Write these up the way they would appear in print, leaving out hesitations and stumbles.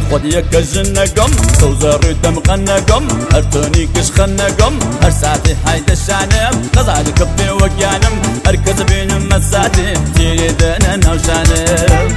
خوديك الجنقم توزاري تمغنقم هرتوني كش خنقم هرساتي حيد الشانم غزال كبي وقيانم هركز بين مساتي تيري دانا نوشانم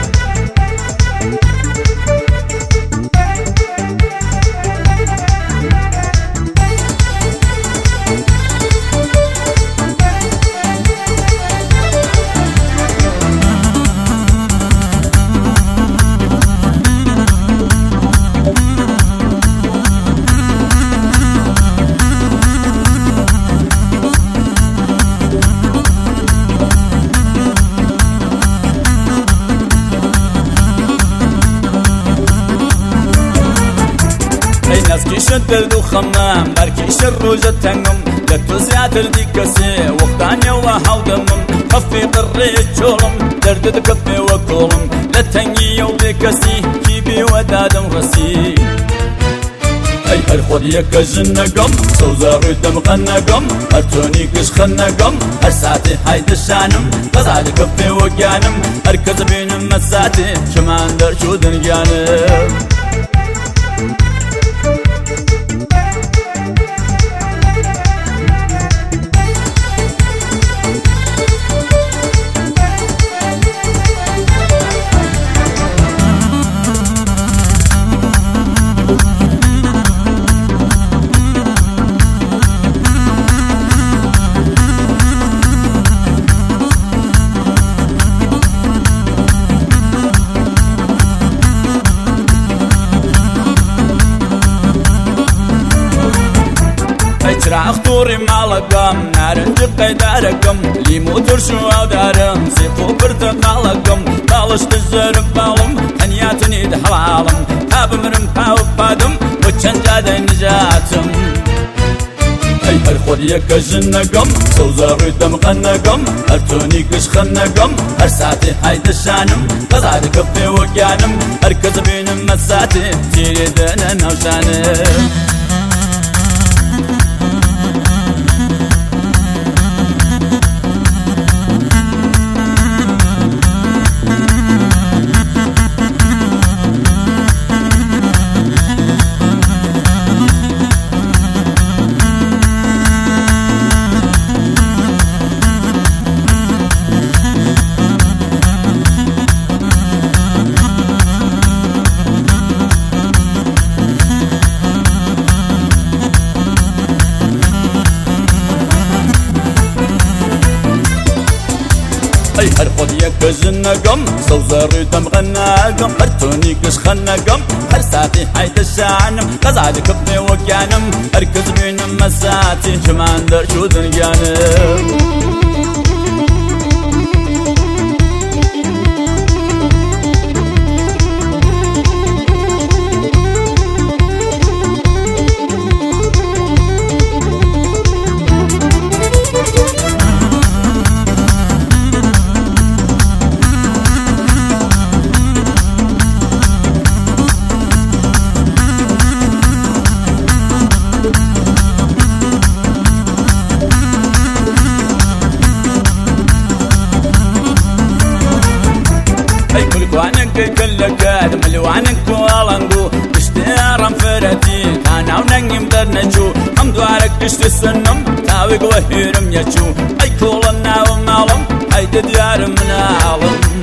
شدد وخمام بركي شروجة تنم لتوزيات الديكسي وقتاني وحودمم خفي قري جولم دردد كفي وكولم لتنجي وديكسي كيبي ودادم غسي اي هرخوديك جنقم سوزاري دمغنقم هرتوني كش خنقم هرساتي حيد الشانم غزال كفي وقيانم هركز بين مساتي شمان در شو دنقيانم اختوري مالكم نارنج قيداركم ليمو ترشو دارم سيقو برتقالكم طالش تجرب بالم هنياتني دحلالم تاب مرم تاوب بادم وتشنجاد نجاتم اي هرخوديك جنقم سوزاري دمغنقم هرتوني كش خنقم هرساتي حيد الشانم غزال كفي وقيانم هركز بين مساتي تيري دانا نوشانم اي هرخوديك جنقم سوزاري دمغنقم هرتوني كش خنقم هرساتي حيد الشانم غزال كبي وقيانم هركز بين مساتي شمان در شو دنقيانم ملوانك كلك ملوانك والانجو اشتيارم فرتي كانوا ننجم درنجو حمدو عليك اشت السنم تاويق وهيرم يجو اي كولنا ومالم هيد ديار من عالم